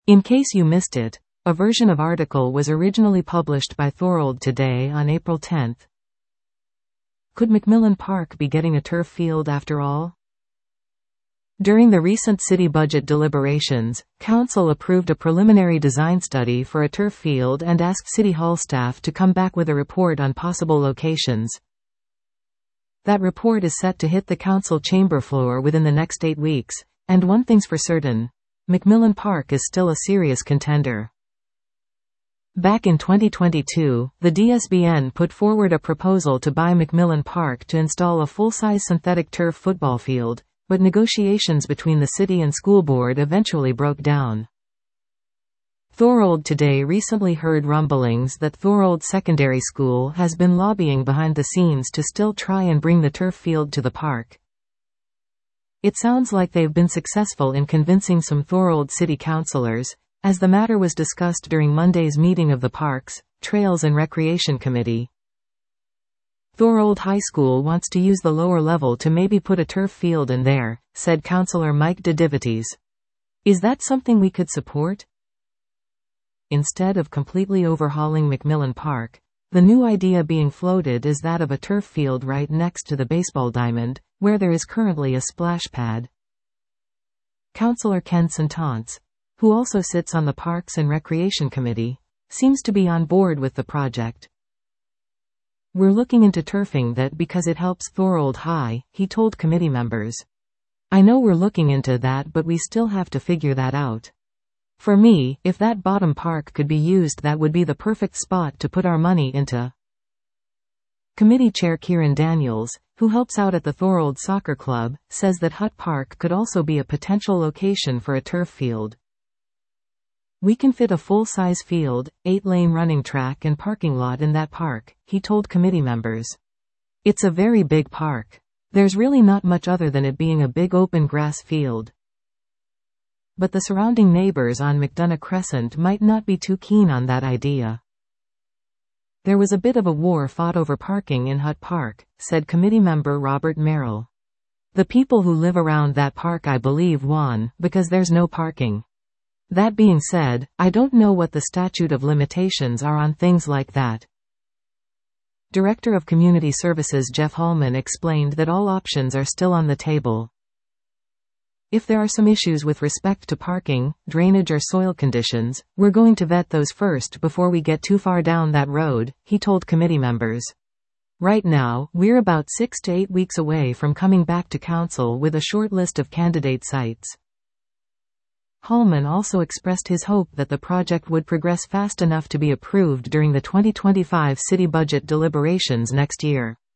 In case you missed it, a version of article was originally published by Thorold Today on April 10. Could McMillan Park be getting a turf field after all? During the recent city budget deliberations, Council approved a preliminary design study for a turf field and asked City Hall staff to come back with a report on possible locations. That report is set to hit the Council chamber floor within the next 8 weeks, and one thing's for certain: McMillan Park is still a serious contender. Back in 2022, the DSBN put forward a proposal to buy McMillan Park to install a full-size synthetic turf football field, but negotiations between the city and school board eventually broke down. Thorold Today recently heard rumblings that Thorold Secondary School has been lobbying behind the scenes to still try and bring the turf field to the park. It sounds like they've been successful in convincing some Thorold city councillors, as the matter was discussed during Monday's meeting of the Parks, Trails and Recreation Committee. Thorold High School wants to use the lower level to maybe put a turf field in there, said Councillor Mike de Divites. Is that something we could support? Instead of completely overhauling McMillan Park, the new idea being floated is that of a turf field right next to the baseball diamond, where there is currently a splash pad. Councillor Ken Santance, who also sits on the Parks and Recreation Committee, seems to be on board with the project. We're looking into turfing that because it helps Thorold High, he told committee members. I know we're looking into that, but we still have to figure that out. For me, if that bottom park could be used, that would be the perfect spot to put our money into. Committee Chair Kieran Daniels, who helps out at the Thorold Soccer Club, says that Hutt Park could also be a potential location for a turf field. We can fit a full-size field, 8-lane running track and parking lot in that park, he told committee members. It's a very big park. There's really not much other than it being a big open grass field. But the surrounding neighbors on McDonough Crescent might not be too keen on that idea. There was a bit of a war fought over parking in Hutt Park, said committee member Robert Merrill. The people who live around that park, I believe, won, because there's no parking. That being said, I don't know what the statute of limitations are on things like that. Director of Community Services Jeff Hallman explained that all options are still on the table. If there are some issues with respect to parking, drainage or soil conditions, we're going to vet those first before we get too far down that road, he told committee members. Right now, we're about 6 to 8 weeks away from coming back to council with a short list of candidate sites. Hallman also expressed his hope that the project would progress fast enough to be approved during the 2025 city budget deliberations next year.